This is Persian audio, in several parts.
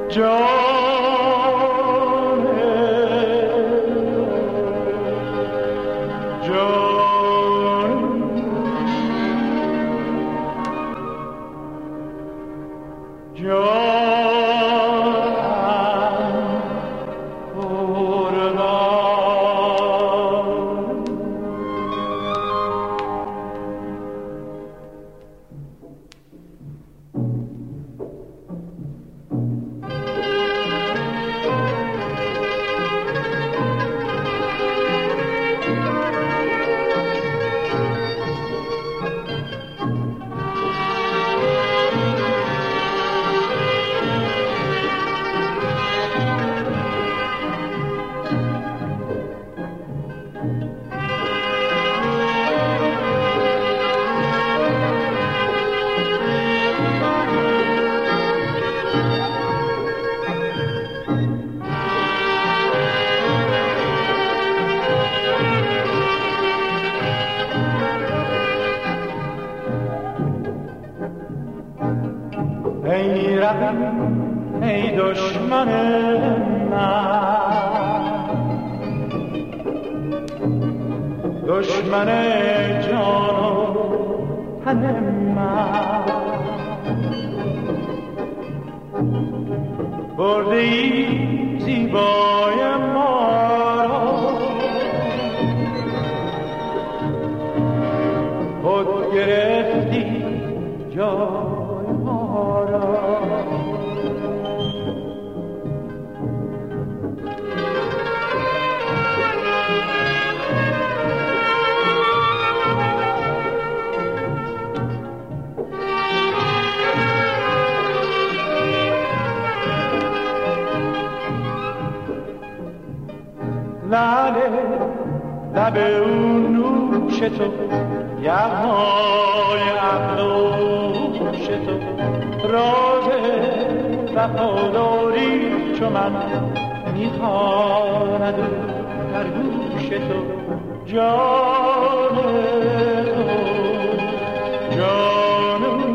ای رقیب ای دشمن من، دشمن جان و تن من، برده ای زیبای ما را، خود گرفتی جای ما را. لب اون نوش تو، یغمای عقل و هوش تو، راز وفاداری چو من میخواند در گوش تو. جان تو جانم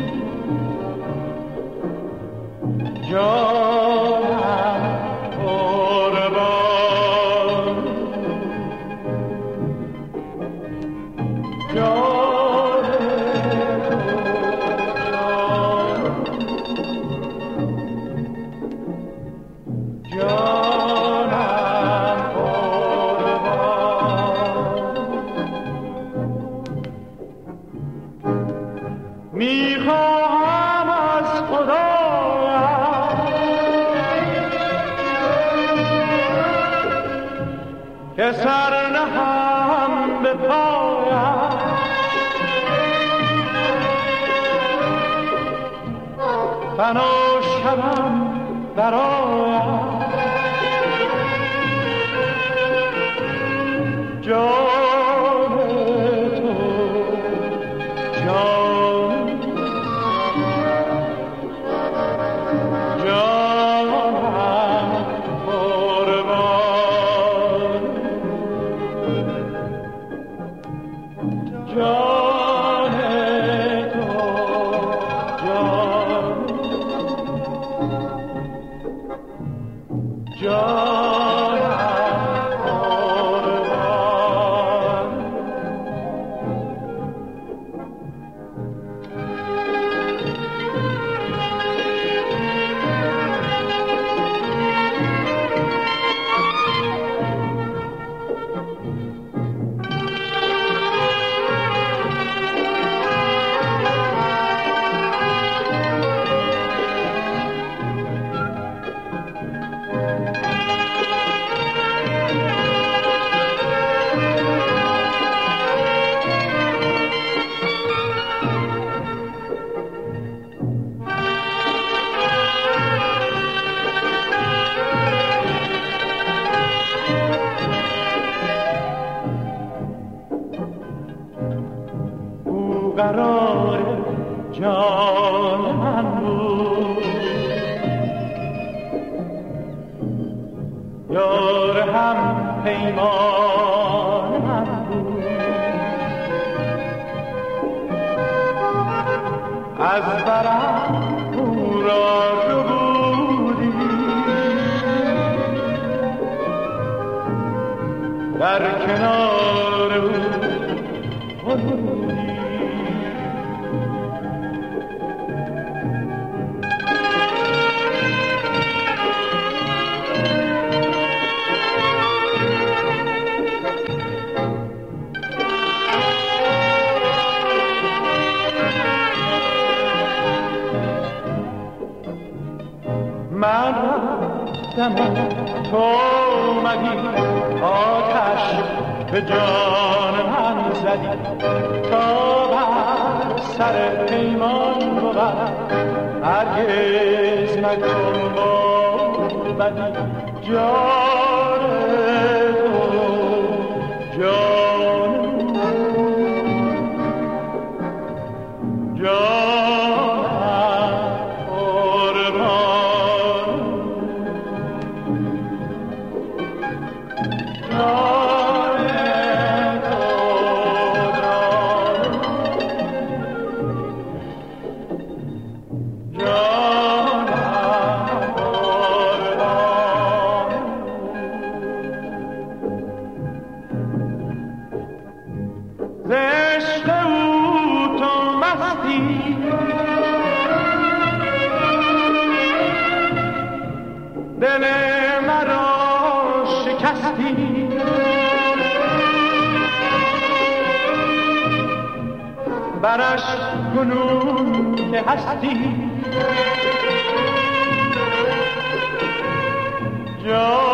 جانم میخواهم از خدایم که سر نهم به پایم، فنا شوم برایم. جان تو جان جانم قربان، جان تو جان جانم قربان. قرار جان من بود، یار هم پیمان من بود، از برم او را تو بودی، در کنار او غنودی. من رفتم تو اومدی، آتش به جان من زدی، تا بر سر پیمان بود هرگز نکن با بدی. جان تو جان جان دل مرا شکستی، برش کنون که هستی.